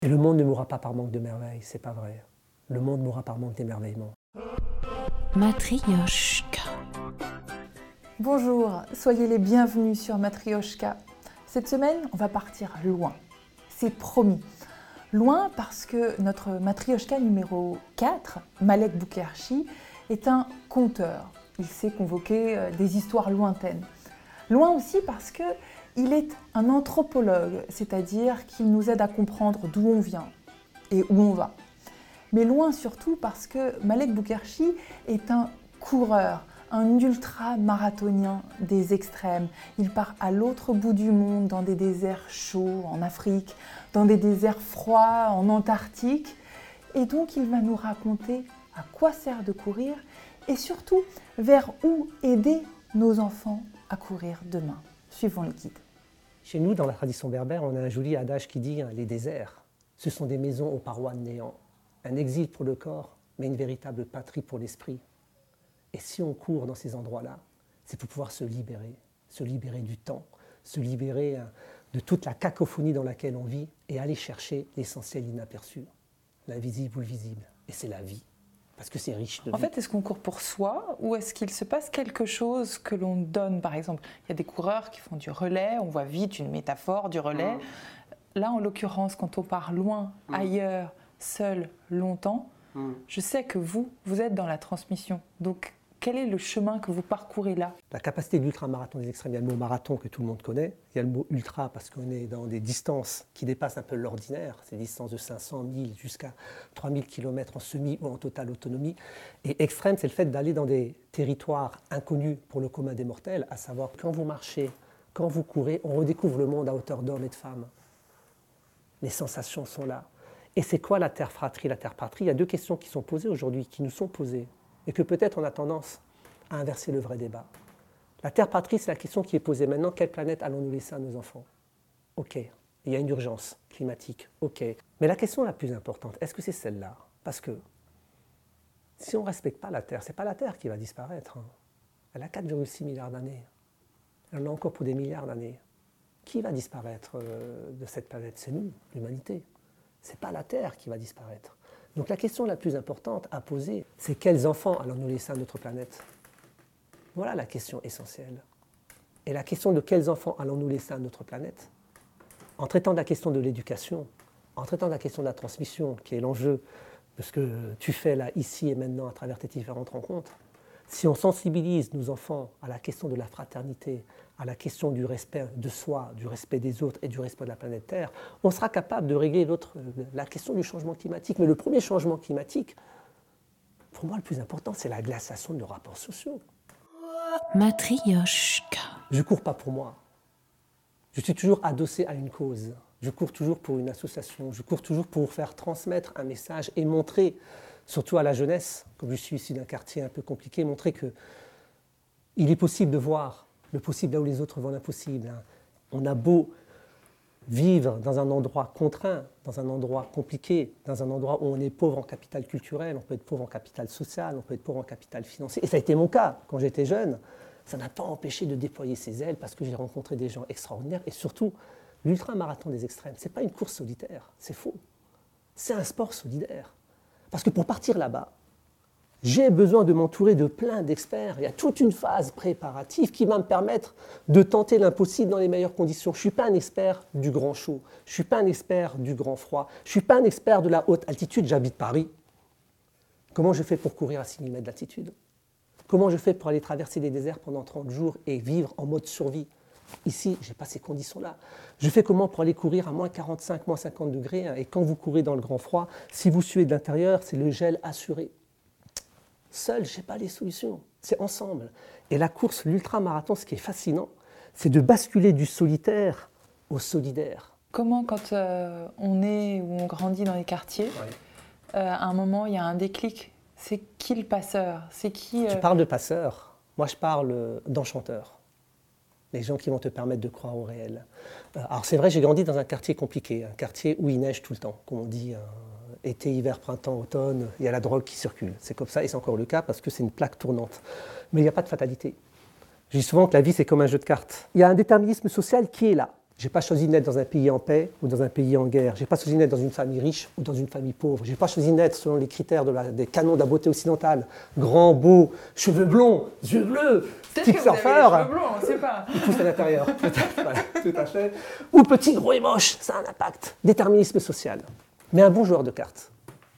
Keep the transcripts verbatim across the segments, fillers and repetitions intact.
Et le monde ne mourra pas par manque de merveilles, c'est pas vrai. Le monde mourra par manque d'émerveillement. Matrioshka. Bonjour, soyez les bienvenus sur Matrioshka. Cette semaine, on va partir loin. C'est promis. Loin parce que notre Matrioshka numéro quatre, Malek Boukherchi, est un conteur. Il sait convoquer des histoires lointaines. Loin aussi parce que il est un anthropologue, c'est-à-dire qu'il nous aide à comprendre d'où on vient et où on va. Mais loin surtout parce que Malek Boukherchi est un coureur, un ultra-marathonien des extrêmes. Il part à l'autre bout du monde, dans des déserts chauds en Afrique, dans des déserts froids en Antarctique. Et donc il va nous raconter à quoi sert de courir et surtout vers où aider nos enfants à courir demain. Suivons le guide. Chez nous, dans la tradition berbère, on a un joli adage qui dit « les déserts, ce sont des maisons aux parois de néant, un exil pour le corps, mais une véritable patrie pour l'esprit. » Et si on court dans ces endroits-là, c'est pour pouvoir se libérer, se libérer du temps, se libérer de toute la cacophonie dans laquelle on vit et aller chercher l'essentiel inaperçu, l'invisible ou le visible. Et c'est la vie, parce que c'est riche de vie. En fait, est-ce qu'on court pour soi ou est-ce qu'il se passe quelque chose que l'on donne? Par exemple, il y a des coureurs qui font du relais, on voit vite une métaphore du relais. Mmh. Là, en l'occurrence, quand on part loin, mmh. ailleurs, seul, longtemps, mmh. je sais que vous, vous êtes dans la transmission. Donc, quel est le chemin que vous parcourez là? La capacité de l'ultramarathon des extrêmes, il y a le mot marathon que tout le monde connaît, il y a le mot ultra parce qu'on est dans des distances qui dépassent un peu l'ordinaire, c'est des distances de cinq cents, mille jusqu'à trois mille kilomètres en semi ou en totale autonomie. Et extrême, c'est le fait d'aller dans des territoires inconnus pour le commun des mortels, à savoir quand vous marchez, quand vous courez, on redécouvre le monde à hauteur d'hommes et de femmes. Les sensations sont là. Et c'est quoi la terre-fratrie? La terre-patrie, il y a deux questions qui sont posées aujourd'hui, qui nous sont posées. Et que peut-être on a tendance à inverser le vrai débat. La terre-patrie, c'est la question qui est posée maintenant. Quelle planète allons-nous laisser à nos enfants? Ok, il y a une urgence climatique, ok. Mais la question la plus importante, est-ce que c'est celle-là? Parce que si on ne respecte pas la Terre, ce n'est pas la Terre qui va disparaître. Hein. Elle a quatre virgule six milliards d'années. Elle en a encore pour des milliards d'années. Qui va disparaître de cette planète? C'est nous, l'humanité. Ce n'est pas la Terre qui va disparaître. Donc la question la plus importante à poser, c'est quels enfants allons-nous laisser à notre planète? Voilà la question essentielle. Et la question de quels enfants allons-nous laisser à notre planète, en traitant de la question de l'éducation, en traitant de la question de la transmission, qui est l'enjeu de ce que tu fais là, ici et maintenant, à travers tes différentes rencontres, si on sensibilise nos enfants à la question de la fraternité, à la question du respect de soi, du respect des autres et du respect de la planète Terre, on sera capable de régler l'autre, la question du changement climatique. Mais le premier changement climatique, pour moi le plus important, c'est la glaciation de nos rapports sociaux. Matrioshka. Je ne cours pas pour moi. Je suis toujours adossé à une cause. Je cours toujours pour une association. Je cours toujours pour faire transmettre un message et montrer, surtout à la jeunesse, comme je suis ici d'un quartier un peu compliqué, montrer qu'il est possible de voir le possible là où les autres voient l'impossible. On a beau vivre dans un endroit contraint, dans un endroit compliqué, dans un endroit où on est pauvre en capital culturel, on peut être pauvre en capital social, on peut être pauvre en capital financier. Et ça a été mon cas quand j'étais jeune. Ça n'a pas empêché de déployer ses ailes parce que j'ai rencontré des gens extraordinaires. Et surtout, l'ultramarathon des extrêmes, ce n'est pas une course solitaire, c'est faux. C'est un sport solidaire. Parce que pour partir là-bas, j'ai besoin de m'entourer de plein d'experts. Il y a toute une phase préparative qui va me permettre de tenter l'impossible dans les meilleures conditions. Je ne suis pas un expert du grand chaud, je ne suis pas un expert du grand froid, je ne suis pas un expert de la haute altitude, j'habite Paris. Comment je fais pour courir à six mille mètres d'altitude? Comment je fais pour aller traverser des déserts pendant trente jours et vivre en mode survie? Ici, je n'ai pas ces conditions-là. Je fais comment pour aller courir à moins quarante-cinq, moins cinquante degrés? Et quand vous courez dans le grand froid, si vous suez de l'intérieur, c'est le gel assuré. Seul, je n'ai pas les solutions. C'est ensemble. Et la course, l'ultramarathon, ce qui est fascinant, c'est de basculer du solitaire au solidaire. Comment, quand euh, on est ou on grandit dans les quartiers, ouais. euh, à un moment, il y a un déclic. C'est qui le passeur? C'est qui euh... Tu parles de passeur. Moi, je parle d'enchanteur. Les gens qui vont te permettre de croire au réel. Alors, c'est vrai, j'ai grandi dans un quartier compliqué, un quartier où il neige tout le temps, comme on dit. Été, hiver, printemps, automne, il y a la drogue qui circule. C'est comme ça, et c'est encore le cas parce que c'est une plaque tournante. Mais il n'y a pas de fatalité. Je dis souvent que la vie, c'est comme un jeu de cartes. Il y a un déterminisme social qui est là. Je n'ai pas choisi de naître dans un pays en paix ou dans un pays en guerre. Je n'ai pas choisi de naître dans une famille riche ou dans une famille pauvre. Je n'ai pas choisi de naître selon les critères de la, des canons de la beauté occidentale. Grand, beau, cheveux blonds, yeux bleus, petit surfeur. Cheveux blonds, on ne sait pas. Il pousse à l'intérieur. Voilà, tout à fait. Ou petit, gros et moche, ça a un impact. Déterminisme social. Mais un bon joueur de cartes,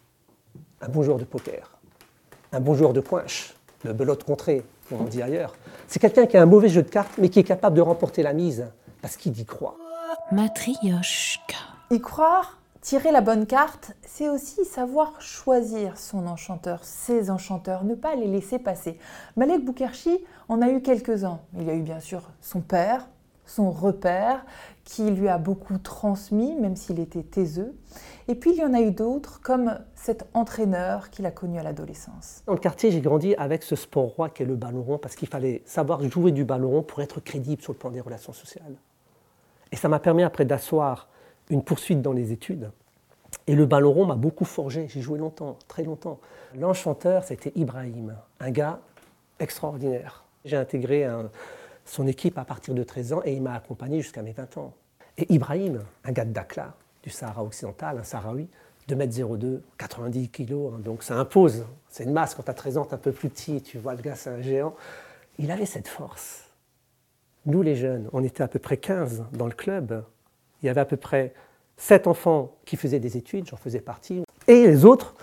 un bon joueur de poker, un bon joueur de poinche, le belote contrée, comme on dit ailleurs, c'est quelqu'un qui a un mauvais jeu de cartes, mais qui est capable de remporter la mise. Parce qu'il y croit. Matrioshka. Y croire, tirer la bonne carte, c'est aussi savoir choisir son enchanteur, ses enchanteurs, ne pas les laisser passer. Malek Boukherchi en a eu quelques-uns. Il y a eu bien sûr son père, son repère, qui lui a beaucoup transmis, même s'il était taiseux. Et puis il y en a eu d'autres, comme cet entraîneur qu'il a connu à l'adolescence. Dans le quartier, j'ai grandi avec ce sport roi qu'est le ballon rond, parce qu'il fallait savoir jouer du ballon rond pour être crédible sur le plan des relations sociales. Et ça m'a permis après d'asseoir une poursuite dans les études. Et le ballon rond m'a beaucoup forgé, j'ai joué longtemps, très longtemps. L'enchanteur, c'était Ibrahim, un gars extraordinaire. J'ai intégré un, son équipe à partir de treize ans et il m'a accompagné jusqu'à mes vingt ans. Et Ibrahim, un gars de Dakhla, du Sahara occidental, un Sahraoui, deux mètres zéro deux, quatre-vingt-dix kilos, hein, donc ça impose. C'est une masse, quand tu as treize ans, tu es un peu plus petit, tu vois, le gars, c'est un géant. Il avait cette force. Nous, les jeunes, on était à peu près quinze dans le club. Il y avait à peu près sept enfants qui faisaient des études, j'en faisais partie. Et les autres,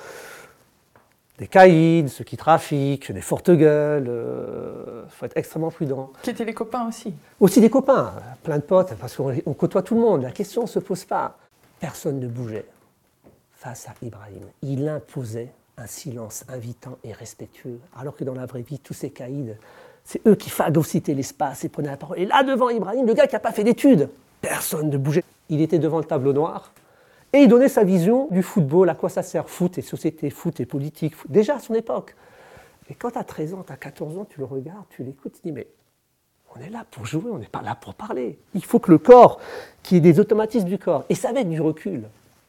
des caïds, ceux qui trafiquent, des fortes gueules. Il euh, faut être extrêmement prudent. Qui étaient les copains aussi. Aussi des copains, plein de potes, parce qu'on on côtoie tout le monde. La question ne se pose pas. Personne ne bougeait face à Ibrahim. Il imposait un silence invitant et respectueux, alors que dans la vraie vie, tous ces caïds, c'est eux qui phagocytaient l'espace et prenaient la parole. Et là, devant Ibrahim, le gars qui n'a pas fait d'études, personne ne bougeait. Il était devant le tableau noir et il donnait sa vision du football, à quoi ça sert, foot et société, foot et politique, foot, déjà à son époque. Et quand tu as treize ans, tu as quatorze ans, tu le regardes, tu l'écoutes, tu te dis, mais on est là pour jouer, on n'est pas là pour parler. Il faut que le corps, qu'il y ait des automatismes du corps, et ça avec du recul.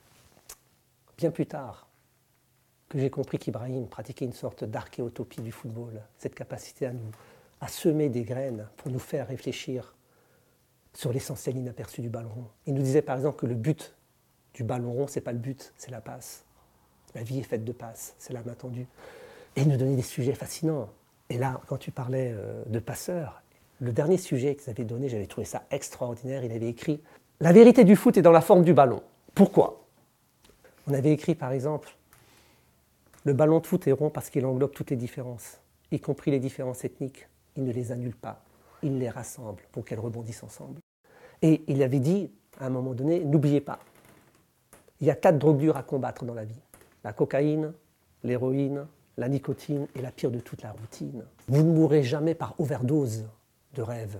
Bien plus tard, que j'ai compris qu'Ibrahim pratiquait une sorte d'archéotopie du football, cette capacité à nous à semer des graines pour nous faire réfléchir sur l'essentiel inaperçu du ballon rond. Il nous disait par exemple que le but du ballon rond, ce n'est pas le but, c'est la passe. La vie est faite de passes, c'est la main tendue. Et il nous donnait des sujets fascinants. Et là, quand tu parlais euh, de passeurs, le dernier sujet qu'ils avaient donné, j'avais trouvé ça extraordinaire, il avait écrit « La vérité du foot est dans la forme du ballon. Pourquoi ?» On avait écrit par exemple « Le ballon de foot est rond parce qu'il englobe toutes les différences, y compris les différences ethniques. Il ne les annule pas, il les rassemble pour qu'elles rebondissent ensemble. » Et il avait dit, à un moment donné, n'oubliez pas, il y a quatre drogues dures à combattre dans la vie. La cocaïne, l'héroïne, la nicotine et la pire de toute, la routine. Vous ne mourrez jamais par overdose de rêve.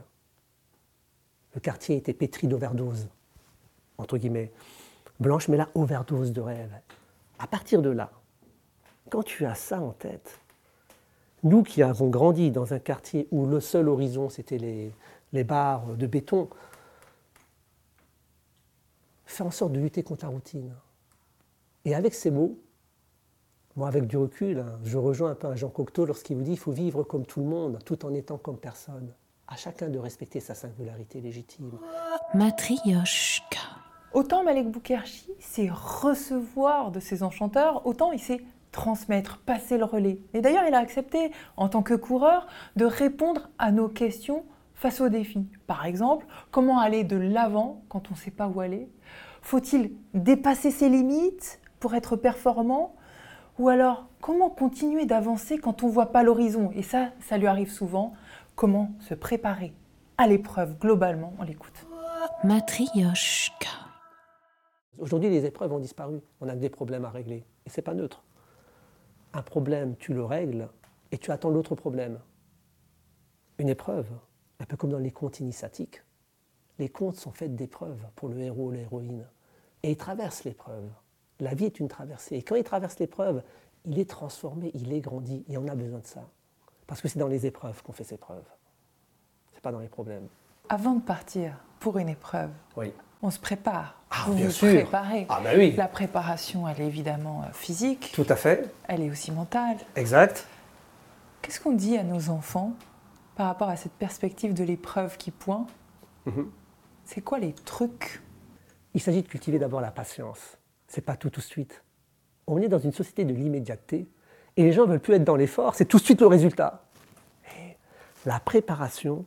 Le quartier était pétri d'overdose, entre guillemets, blanche, mais la overdose de rêve. À partir de là, quand tu as ça en tête, nous qui avons grandi dans un quartier où le seul horizon, c'était les, les barres de béton, fais en sorte de lutter contre la routine. Et avec ces mots, moi avec du recul, hein, je rejoins un peu un Jean Cocteau lorsqu'il vous dit « il faut vivre comme tout le monde, tout en étant comme personne ». À chacun de respecter sa singularité légitime. Matrioshka. Autant Malek Boukherchi sait recevoir de ses enchanteurs, autant il sait transmettre, passer le relais. Et d'ailleurs, il a accepté, en tant que coureur, de répondre à nos questions face aux défis. Par exemple, comment aller de l'avant quand on ne sait pas où aller ? Faut-il dépasser ses limites pour être performant ? Ou alors, comment continuer d'avancer quand on ne voit pas l'horizon ? Et ça, ça lui arrive souvent. Comment se préparer à l'épreuve globalement ? On l'écoute. Matrioshka. Aujourd'hui, les épreuves ont disparu. On a que des problèmes à régler. Et ce n'est pas neutre. Un problème, tu le règles et tu attends l'autre problème. Une épreuve, un peu comme dans les contes initiatiques, les contes sont faits d'épreuves pour le héros ou l'héroïne. Et il traverse l'épreuve. La vie est une traversée. Et quand il traverse l'épreuve, il est transformé, il est grandi. Et on a besoin de ça. Parce que c'est dans les épreuves qu'on fait ses preuves. Ce n'est pas dans les problèmes. Avant de partir pour une épreuve, oui. On se prépare. Ah, vous bien vous sûr. préparez. Ah, ben oui. La préparation, elle est évidemment physique. Tout à fait. Elle est aussi mentale. Exact. Qu'est-ce qu'on dit à nos enfants par rapport à cette perspective de l'épreuve qui pointe ? Mm-hmm. C'est quoi les trucs? Il s'agit de cultiver d'abord la patience. C'est pas tout tout de suite. On est dans une société de l'immédiateté et les gens ne veulent plus être dans l'effort, c'est tout de suite le résultat. Et la préparation,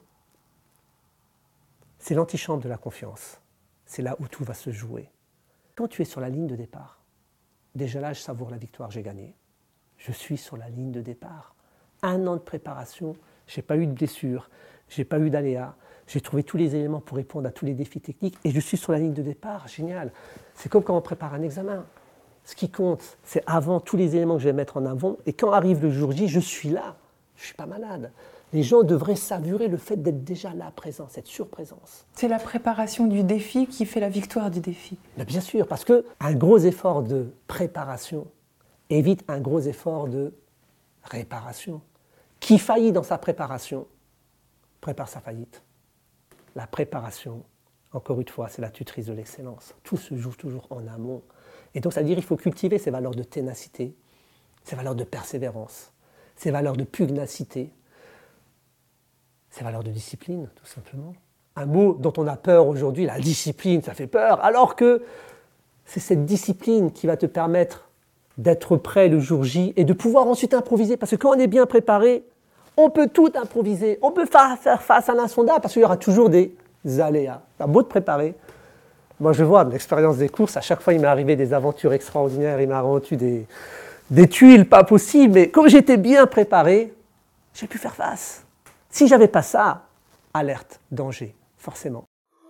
c'est l'antichambre de la confiance. C'est là où tout va se jouer. Quand tu es sur la ligne de départ, déjà là, je savoure la victoire, j'ai gagné. Je suis sur la ligne de départ. Un an de préparation, je n'ai pas eu de blessure, je n'ai pas eu d'aléas, j'ai trouvé tous les éléments pour répondre à tous les défis techniques et je suis sur la ligne de départ, génial. C'est comme quand on prépare un examen. Ce qui compte, c'est avant tous les éléments que je vais mettre en avant et quand arrive le jour J, je suis là, je ne suis pas malade. Les gens devraient savurer le fait d'être déjà là, présent, cette surprésence. C'est la préparation du défi qui fait la victoire du défi. Mais bien sûr, parce qu'un gros effort de préparation évite un gros effort de réparation. Qui faillit dans sa préparation prépare sa faillite. La préparation, encore une fois, c'est la tutrice de l'excellence. Tout se joue toujours en amont. Et donc, ça veut dire qu'il faut cultiver ces valeurs de ténacité, ces valeurs de persévérance, ces valeurs de pugnacité, ces valeurs de discipline, tout simplement. Un mot dont on a peur aujourd'hui, la discipline, ça fait peur, alors que c'est cette discipline qui va te permettre d'être prêt le jour J et de pouvoir ensuite improviser. Parce que quand on est bien préparé, on peut tout improviser, on peut faire face à l'insondable parce qu'il y aura toujours des aléas. T'as beau te préparer. Moi, je vois, de l'expérience des courses, à chaque fois, il m'est arrivé des aventures extraordinaires, il m'a rendu des, des tuiles pas possibles, mais comme j'étais bien préparé, j'ai pu faire face. Si j'avais pas ça, alerte, danger, forcément.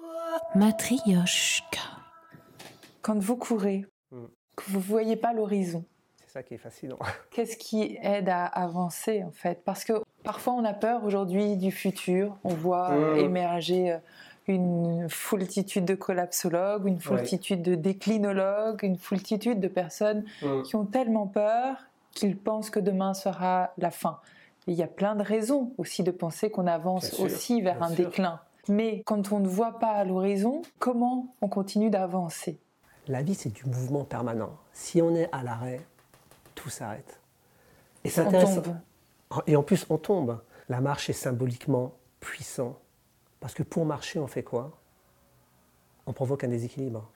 Matryoshka. Quand vous courez, Mm. que vous ne voyez pas l'horizon, C'est ça qui est fascinant. qu'est-ce qui aide à avancer en fait? Parce que parfois on a peur aujourd'hui du futur, on voit Mm. émerger une foultitude de collapsologues, une foultitude de déclinologues, une foultitude de personnes Mm. qui ont tellement peur qu'ils pensent que demain sera la fin. Et il y a plein de raisons aussi de penser qu'on avance Bien sûr, aussi vers bien un sûr. déclin. Mais quand on ne voit pas à l'horizon, comment on continue d'avancer? La vie, c'est du mouvement permanent. Si on est à l'arrêt, tout s'arrête. Et c'est On intéressant. tombe. Et en plus, on tombe. La marche est symboliquement puissant. Parce que pour marcher, on fait quoi? On provoque un déséquilibre.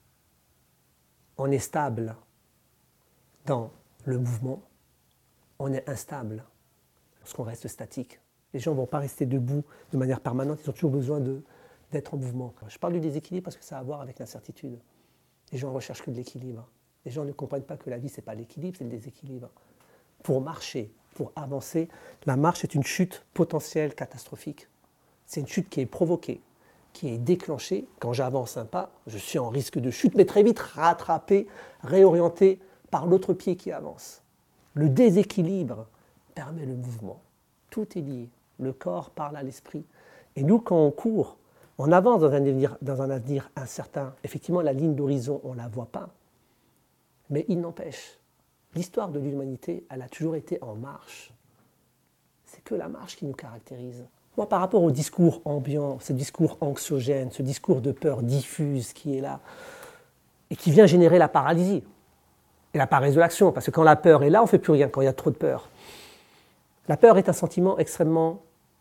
On est stable dans le mouvement. On est instable lorsqu'on reste statique. Les gens ne vont pas rester debout de manière permanente. Ils ont toujours besoin de, d'être en mouvement. Je parle du déséquilibre parce que ça a à voir avec l'incertitude. Les gens ne recherchent que de l'équilibre. Les gens ne comprennent pas que la vie, ce n'est pas l'équilibre, c'est le déséquilibre. Pour marcher, pour avancer, la marche est une chute potentielle catastrophique. C'est une chute qui est provoquée, qui est déclenchée. Quand j'avance un pas, je suis en risque de chute, mais très vite rattrapé, réorienté par l'autre pied qui avance. Le déséquilibre permet le mouvement. Tout est lié. Le corps parle à l'esprit. Et nous, quand on court, on avance dans un avenir, dans un avenir incertain. Effectivement, la ligne d'horizon, on ne la voit pas. Mais il n'empêche, l'histoire de l'humanité, elle a toujours été en marche. C'est que la marche qui nous caractérise. Moi, par rapport au discours ambiant, ce discours anxiogène, ce discours de peur diffuse qui est là, et qui vient générer la paralysie et la paresse de l'action, parce que quand la peur est là, on ne fait plus rien, quand il y a trop de peur. La peur est un sentiment extrêmement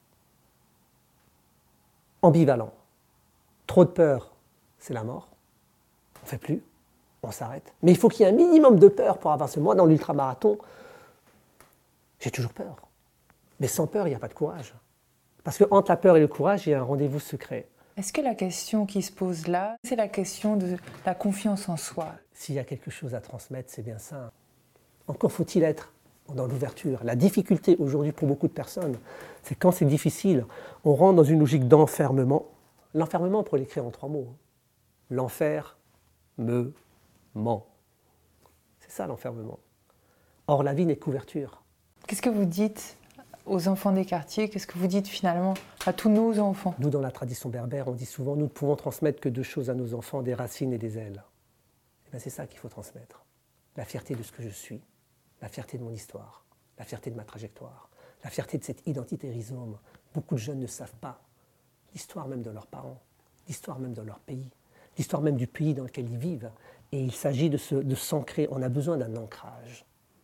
ambivalent. Trop de peur, c'est la mort. On ne fait plus, on s'arrête. Mais il faut qu'il y ait un minimum de peur pour avancer. Moi, dans l'ultramarathon, j'ai toujours peur. Mais sans peur, il n'y a pas de courage. Parce qu'entre la peur et le courage, il y a un rendez-vous secret. Est-ce que la question qui se pose là, c'est la question de la confiance en soi? S'il y a quelque chose à transmettre, c'est bien ça. Encore faut-il être dans l'ouverture. La difficulté aujourd'hui pour beaucoup de personnes, c'est quand c'est difficile, on rentre dans une logique d'enfermement. L'enfermement, on pourrait l'écrire en trois mots. L'enfer me ment. C'est ça l'enfermement. Or, la vie n'est qu'ouverture. Qu'est-ce que vous dites aux enfants des quartiers? Qu'est-ce que vous dites finalement à tous nos enfants? Nous, dans la tradition berbère, on dit souvent, nous ne pouvons transmettre que deux choses à nos enfants, des racines et des ailes. Et bien, c'est ça qu'il faut transmettre. La fierté de ce que je suis, la fierté de mon histoire, la fierté de ma trajectoire, la fierté de cette identité rhizome. Beaucoup de jeunes ne savent pas l'histoire même de leurs parents, l'histoire même de leur pays, l'histoire même du pays dans lequel ils vivent. Et il s'agit de, se, de s'ancrer. On a besoin d'un ancrage.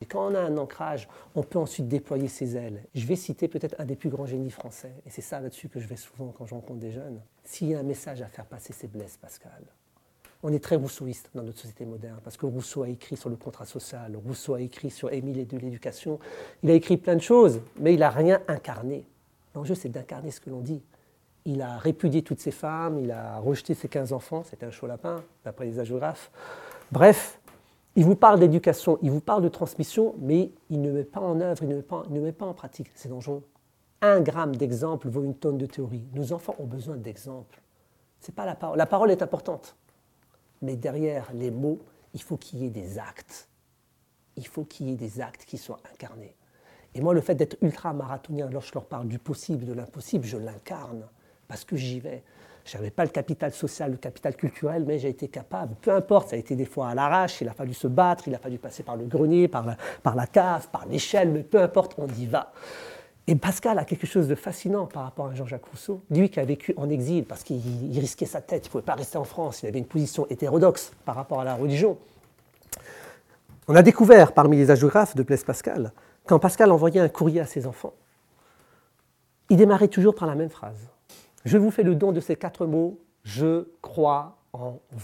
Et quand on a un ancrage, on peut ensuite déployer ses ailes. Je vais citer peut-être un des plus grands génies français, et c'est ça là-dessus que je vais souvent quand je rencontre des jeunes. S'il y a un message à faire passer, c'est Blaise Pascal. On est très rousseauiste dans notre société moderne, parce que Rousseau a écrit sur le contrat social, Rousseau a écrit sur Émile et de l'éducation, il a écrit plein de choses, mais il n'a rien incarné. L'enjeu, c'est d'incarner ce que l'on dit. Il a répudié toutes ses femmes, il a rejeté ses quinze enfants, c'était un chaud lapin, d'après les hagiographes. Bref, il vous parle d'éducation, il vous parle de transmission, mais il ne met pas en œuvre, il ne met pas, il ne met pas en pratique. C'est dangereux. Un gramme d'exemple vaut une tonne de théorie. Nos enfants ont besoin d'exemples. C'est pas la parole. La parole est importante. Mais derrière les mots, il faut qu'il y ait des actes. Il faut qu'il y ait des actes qui soient incarnés. Et moi, le fait d'être ultra-marathonien, lorsque je leur parle du possible, de l'impossible, je l'incarne, parce que j'y vais. Je n'avais pas le capital social, le capital culturel, mais j'ai été capable. Peu importe, ça a été des fois à l'arrache, il a fallu se battre, il a fallu passer par le grenier, par la, par la cave, par l'échelle, mais peu importe, on y va. Et Pascal a quelque chose de fascinant par rapport à Jean-Jacques Rousseau, lui qui a vécu en exil parce qu'il risquait sa tête, il ne pouvait pas rester en France, il avait une position hétérodoxe par rapport à la religion. On a découvert parmi les hagiographes de Blaise Pascal, quand Pascal envoyait un courrier à ses enfants, il démarrait toujours par la même phrase. « Je vous fais le don de ces quatre mots, je crois en vous. »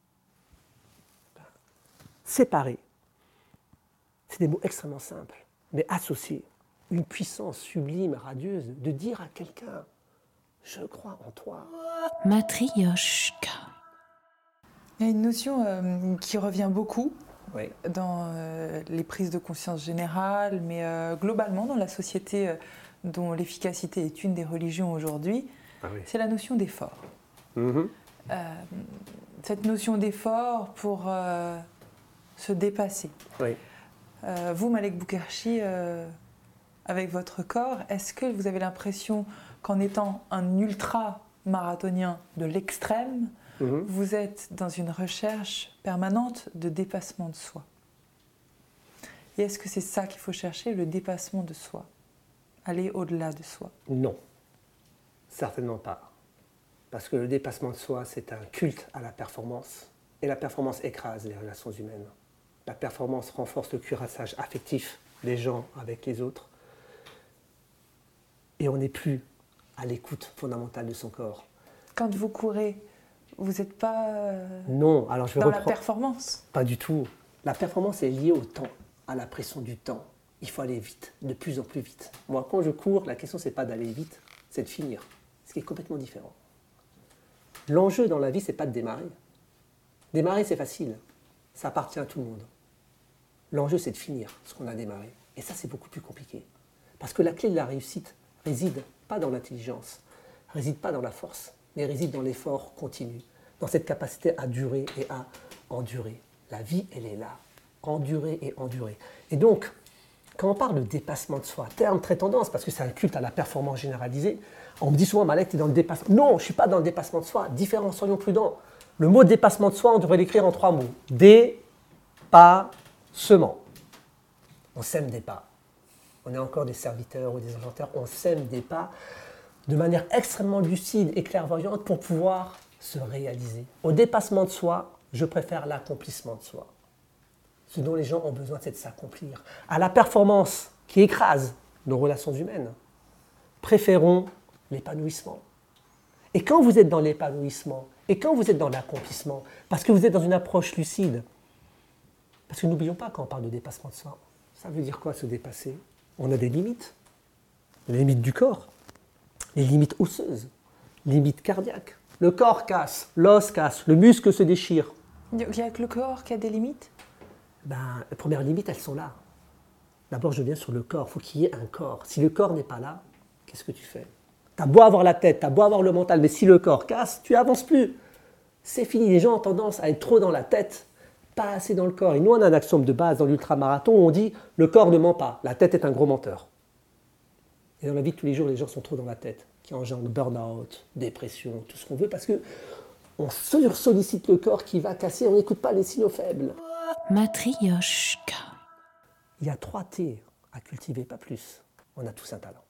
Séparés, c'est des mots extrêmement simples, mais associés. Une puissance sublime, radieuse, de dire à quelqu'un « je crois en toi ». Matryoshka. Il y a une notion euh, qui revient beaucoup Oui. dans euh, les prises de conscience générales, mais euh, globalement dans la société euh, dont l'efficacité est une des religions aujourd'hui, Ah oui. c'est la notion d'effort. Mm-hmm. Euh, cette notion d'effort pour euh, se dépasser. Oui. Euh, vous, Malek Boukherchi, euh, avec votre corps, est-ce que vous avez l'impression qu'en étant un ultra-marathonien de l'extrême, Mm-hmm. vous êtes dans une recherche permanente de dépassement de soi? Et est-ce que c'est ça qu'il faut chercher, le dépassement de soi? Aller au-delà de soi? Non, certainement pas. Parce que le dépassement de soi, c'est un culte à la performance. Et la performance écrase les relations humaines. La performance renforce le cuirassage affectif des gens avec les autres. Et on n'est plus à l'écoute fondamentale de son corps. Quand vous courez, vous n'êtes pas euh, Non, alors je vais dans reprendre. la performance? Pas du tout. La performance est liée au temps, à la pression du temps. Il faut aller vite, de plus en plus vite. Moi, quand je cours, la question, ce n'est pas d'aller vite, c'est de finir. Ce qui est complètement différent. L'enjeu dans la vie, ce n'est pas de démarrer. Démarrer, c'est facile. Ça appartient à tout le monde. L'enjeu, c'est de finir ce qu'on a démarré. Et ça, c'est beaucoup plus compliqué. Parce que la clé de la réussite réside pas dans l'intelligence, réside pas dans la force, mais réside dans l'effort continu, dans cette capacité à durer et à endurer. La vie, elle est là. Endurer et endurer. Et donc, quand on parle de dépassement de soi, terme très tendance, parce que c'est un culte à la performance généralisée, on me dit souvent, Malek, tu es dans le dépassement. Non, je ne suis pas dans le dépassement de soi. Différents, soyons prudents. Le mot dépassement de soi, on devrait l'écrire en trois mots. Dé-pas-sement. On sème des pas. On est encore des serviteurs ou des inventeurs. On sème des pas de manière extrêmement lucide et clairvoyante pour pouvoir se réaliser. Au dépassement de soi, je préfère l'accomplissement de soi. Ce dont les gens ont besoin, c'est de s'accomplir. À la performance qui écrase nos relations humaines, préférons l'épanouissement. Et quand vous êtes dans l'épanouissement, et quand vous êtes dans l'accomplissement, parce que vous êtes dans une approche lucide, parce que n'oublions pas quand on parle de dépassement de soi, ça veut dire quoi se dépasser? On a des limites, les limites du corps, les limites osseuses, les limites cardiaques. Le corps casse, l'os casse, le muscle se déchire. Il n'y a que le corps qui a des limites? Ben, les premières limites, elles sont là. D'abord, je viens sur le corps. Il faut qu'il y ait un corps. Si le corps n'est pas là, qu'est-ce que tu fais? Tu as beau avoir la tête, tu as beau avoir le mental, mais si le corps casse, tu n'avances plus. C'est fini. Les gens ont tendance à être trop dans la tête, pas assez dans le corps. Et nous, on a un axiome de base dans l'ultramarathon où on dit « le corps ne ment pas, la tête est un gros menteur ». Et dans la vie de tous les jours, les gens sont trop dans la tête, qui engendre burn-out, dépression, tout ce qu'on veut, parce qu'on sursollicite le corps qui va casser, on n'écoute pas les signaux faibles. Matryoshka. Il y a trois T à cultiver, pas plus. On a tous un talent.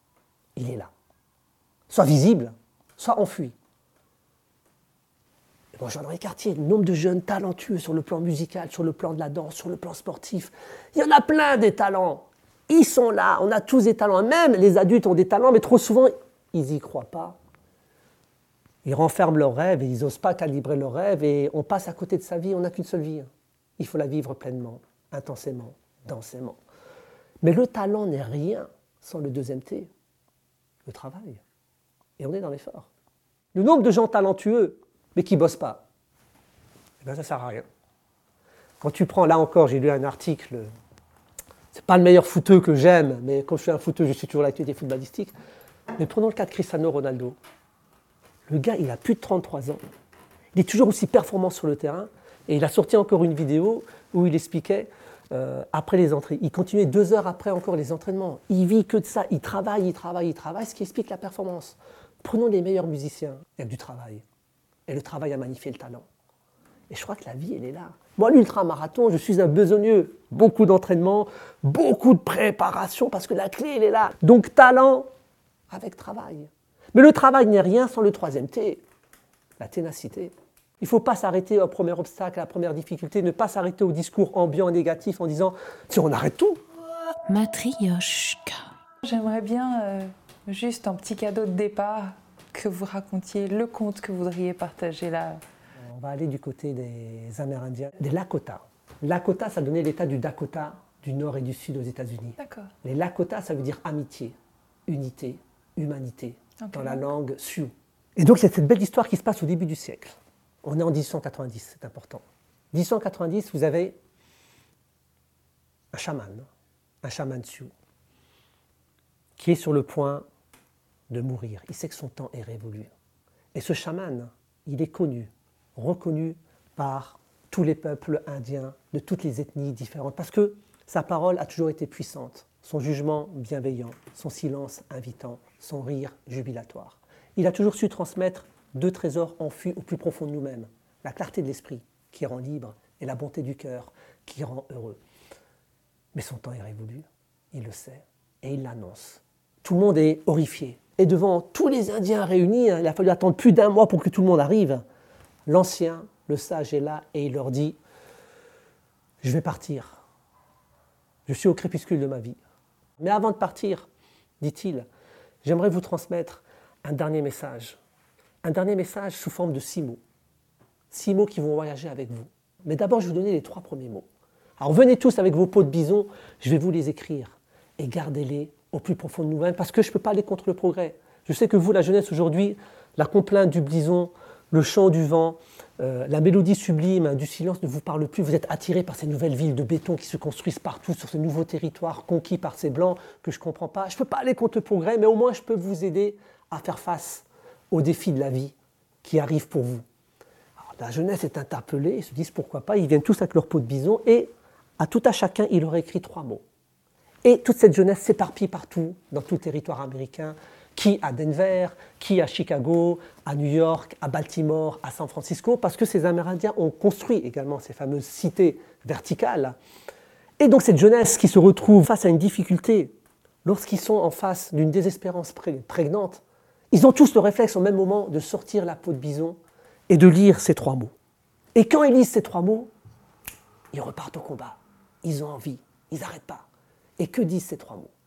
Il est là. Soit visible, soit enfui. Moi, je vois dans les quartiers, le nombre de jeunes talentueux sur le plan musical, sur le plan de la danse, sur le plan sportif. Il y en a plein des talents. Ils sont là, on a tous des talents. Même les adultes ont des talents, mais trop souvent, ils n'y croient pas. Ils renferment leurs rêves et ils n'osent pas calibrer leurs rêves et on passe à côté de sa vie, on n'a qu'une seule vie. Il faut la vivre pleinement, intensément, densément. Mais le talent n'est rien sans le deuxième T, le travail. Et on est dans l'effort. Le nombre de gens talentueux, mais qui ne bossent pas, eh bien, ça ne sert à rien. Quand tu prends, là encore, j'ai lu un article, c'est pas le meilleur footeux que j'aime, mais quand je suis un footeux, je suis toujours l'activité footballistique. Mais prenons le cas de Cristiano Ronaldo. Le gars, il a plus de trente-trois ans. Il est toujours aussi performant sur le terrain. Et il a sorti encore une vidéo où il expliquait, euh, après les entrées, il continuait deux heures après encore les entraînements. Il vit que de ça. Il travaille, il travaille, il travaille, ce qui explique la performance. Prenons les meilleurs musiciens. Il y a du travail. Et le travail a magnifié le talent. Et je crois que la vie, elle est là. Moi, l'ultra-marathon, je suis un besogneux. Beaucoup d'entraînement, beaucoup de préparation, parce que la clé, elle est là. Donc, talent avec travail. Mais le travail n'est rien sans le troisième T, la ténacité. Il ne faut pas s'arrêter au premier obstacle, à la première difficulté, ne pas s'arrêter au discours ambiant et négatif en disant « si on arrête tout ». Matrioshka. J'aimerais bien, euh, juste en petit cadeau de départ, que vous racontiez le conte que vous voudriez partager là. On va aller du côté des Amérindiens, des Lakota. Lakota, ça donnait l'état du Dakota, du nord et du sud aux États-Unis. D'accord. Les Lakota, ça veut dire amitié, unité, humanité, okay, dans la langue Sioux. Et donc, c'est cette belle histoire qui se passe au début du siècle. On est en dix-huit cent quatre-vingt-dix, c'est important. dix-huit cent quatre-vingt-dix, vous avez un chaman, un chaman Sioux, qui est sur le point de mourir. Il sait que son temps est révolu. Et ce chaman, il est connu, reconnu par tous les peuples indiens, de toutes les ethnies différentes, parce que sa parole a toujours été puissante, son jugement bienveillant, son silence invitant, son rire jubilatoire. Il a toujours su transmettre deux trésors enfuis au plus profond de nous-mêmes, la clarté de l'esprit qui rend libre et la bonté du cœur qui rend heureux. Mais son temps est révolu, il le sait, et il l'annonce. Tout le monde est horrifié. Et devant tous les Indiens réunis, il a fallu attendre plus d'un mois pour que tout le monde arrive. L'ancien, le sage est là et il leur dit « Je vais partir. Je suis au crépuscule de ma vie. Mais avant de partir, dit-il, j'aimerais vous transmettre un dernier message. Un dernier message sous forme de six mots. Six mots qui vont voyager avec vous. Mais d'abord, je vais vous donner les trois premiers mots. Alors venez tous avec vos peaux de bison, je vais vous les écrire. Et gardez-les au plus profond de nous-mêmes, parce que je ne peux pas aller contre le progrès. Je sais que vous, la jeunesse aujourd'hui, la complainte du bison, le chant du vent, euh, la mélodie sublime du silence ne vous parle plus. Vous êtes attirés par ces nouvelles villes de béton qui se construisent partout sur ce nouveau territoire conquis par ces blancs que je ne comprends pas. Je ne peux pas aller contre le progrès, mais au moins je peux vous aider à faire face aux défis de la vie qui arrivent pour vous. Alors, la jeunesse est interpellée, ils se disent pourquoi pas, ils viennent tous avec leur peau de bison et à tout à chacun, il leur écrit trois mots. Et toute cette jeunesse s'éparpille partout, dans tout le territoire américain, qui à Denver, qui à Chicago, à New York, à Baltimore, à San Francisco, parce que ces Amérindiens ont construit également ces fameuses cités verticales. Et donc cette jeunesse qui se retrouve face à une difficulté, lorsqu'ils sont en face d'une désespérance prégnante, ils ont tous le réflexe au même moment de sortir la peau de bison et de lire ces trois mots. Et quand ils lisent ces trois mots, ils repartent au combat. Ils ont envie, ils n'arrêtent pas. Et que disent ces trois mots?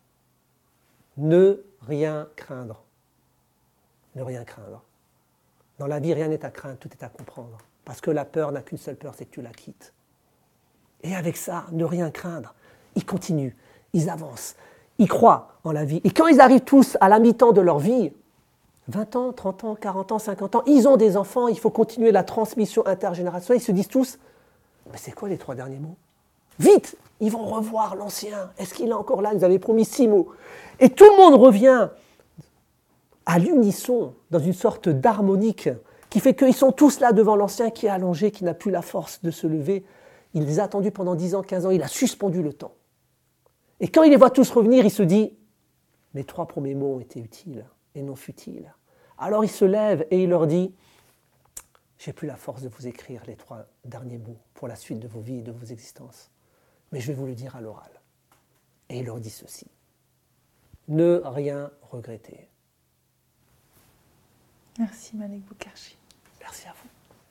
Ne rien craindre. Ne rien craindre. Dans la vie, rien n'est à craindre, tout est à comprendre. Parce que la peur n'a qu'une seule peur, c'est que tu la quittes. Et avec ça, ne rien craindre. Ils continuent, ils avancent, ils croient en la vie. Et quand ils arrivent tous à la mi-temps de leur vie, vingt ans, trente ans, quarante ans, cinquante ans, ils ont des enfants, il faut continuer la transmission intergénérationnelle. Ils se disent tous, mais c'est quoi les trois derniers mots? Vite, ils vont revoir l'ancien. Est-ce qu'il est encore là? Ils nous avaient promis six mots. Et tout le monde revient à l'unisson, dans une sorte d'harmonique qui fait qu'ils sont tous là devant l'ancien qui est allongé, qui n'a plus la force de se lever. Il les a attendus pendant dix ans, quinze ans, il a suspendu le temps. Et quand il les voit tous revenir, il se dit « Mes trois premiers mots ont été utiles et non futiles. » Alors il se lève et il leur dit « J'ai plus la force de vous écrire les trois derniers mots pour la suite de vos vies et de vos existences. Mais je vais vous le dire à l'oral. » Et il leur dit ceci. Ne rien regretter. Merci Malek Boukherchi. Merci à vous.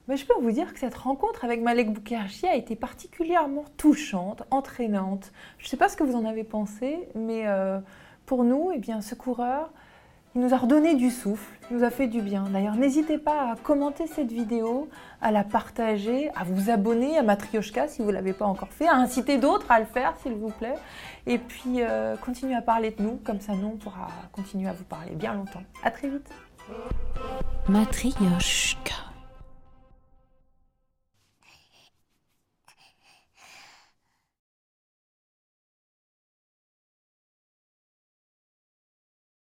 Mais je peux vous dire que cette rencontre avec Malek Boukherchi a été particulièrement touchante, entraînante. Je ne sais pas ce que vous en avez pensé, mais euh, pour nous, eh bien, ce coureur, il nous a redonné du souffle, il nous a fait du bien. D'ailleurs, n'hésitez pas à commenter cette vidéo, à la partager, à vous abonner à Matryoshka si vous ne l'avez pas encore fait, à inciter d'autres à le faire, s'il vous plaît. Et puis, euh, continuez à parler de nous, comme ça, nous, on pourra continuer à vous parler bien longtemps. À très vite. Matryoshka.